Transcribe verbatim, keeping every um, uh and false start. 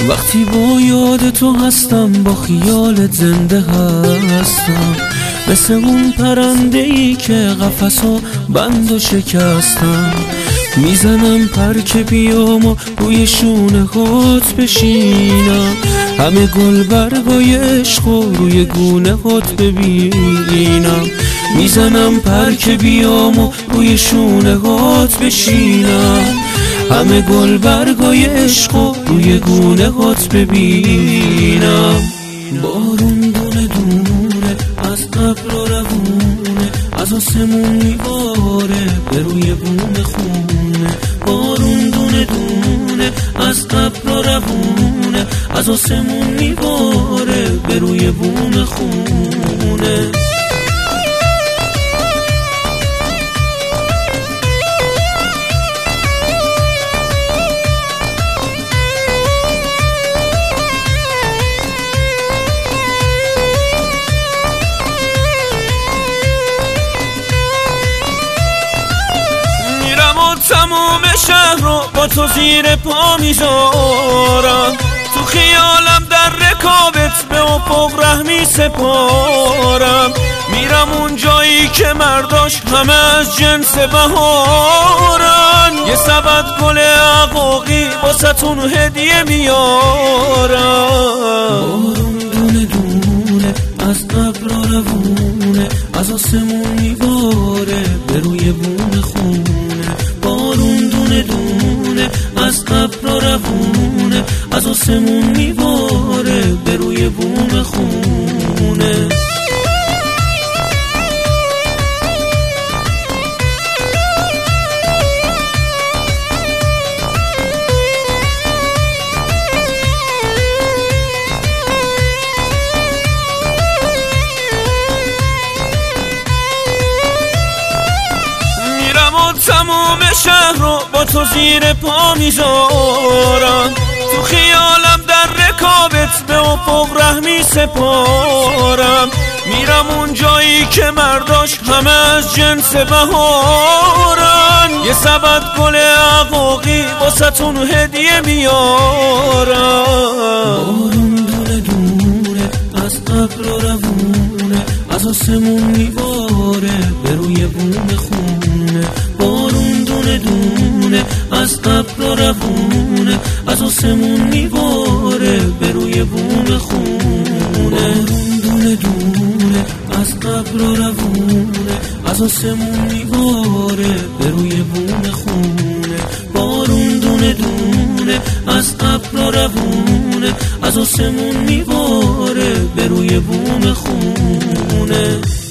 وقتی با یاد تو هستم با خیالت زنده هستم، مثل اون پرنده ای که قفسو بند و شکستم. میزنم پر که بیام و روی شونه هات بشینم، همه گل برگای عشق و روی گونه هات ببینم. میزنم پر که بیام و روی شونه هات بشینم، همه گل برگای عشق و روی گونه هات ببینم. بارون دونه دونه از ابر و روونه، از آسمون میباره به روی بوم خونه. بارون دونه دونه از ابر و روونه، از آسمون میباره به روی بوم خونه. تموم شهر رو با تو زیر پا میذارم، تو خیالم در رکابت به افق ره میسپارم. میرم اون جایی که مرداش همه از جنس بهارن، یه سبد گل عقاقی واسه‌تون هدیه میارم. بارون دونه دونه از ابر و روونه، از آسمون میباره به روی بوم خونه. بارون دونه دونه از ابر و روونه، از آسمون میباره به روی بوم خونه. تموم شهر رو با تو زیر پا میذارم، تو خیالم در رکابت به افق ره میسپارم. میرم اون جایی که مرداش همه از جنس بهارن، یه سبد گل عقاقی واسه‌تون هدیه میارم. بارون دونه دونه از ابر و روونه، از آسمون میباره به روی بوم خونه. بارون دونه دونه از ابر و روونه، از آسمون میباره به روی بوم خونه. بارون دونه دونه از ابر و روونه، از آسمون میباره به روی بوم خونه. بارون دونه دونه از ابر و روونه، از آسمون میباره به روی بوم خونه.